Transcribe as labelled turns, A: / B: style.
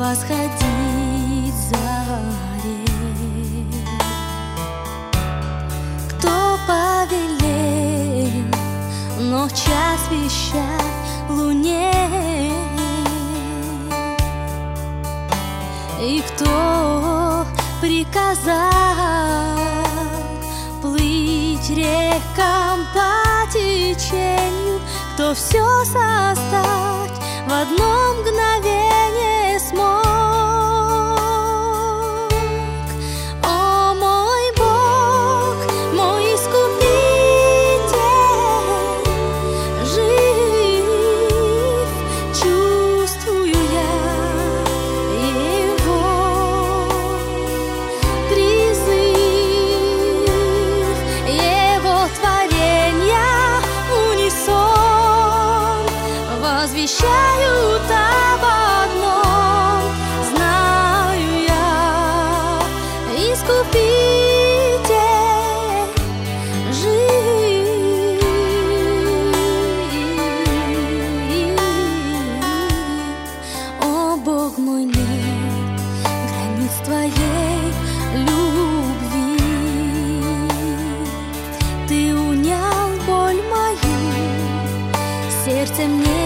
A: восходить заре. Кто повелел ночь освещать луне? И кто приказал плыть рекам по течению? Кто все создать в одно мгновение смог? О, мой Бог, мой Искупитель, жив, чувствую я Его призыв, Его творения унисон возвещают об одном. Знаю я, Искупитель жив. О, Бог мой, нет границ Твоей любви. Ты унял боль мою, сердце мне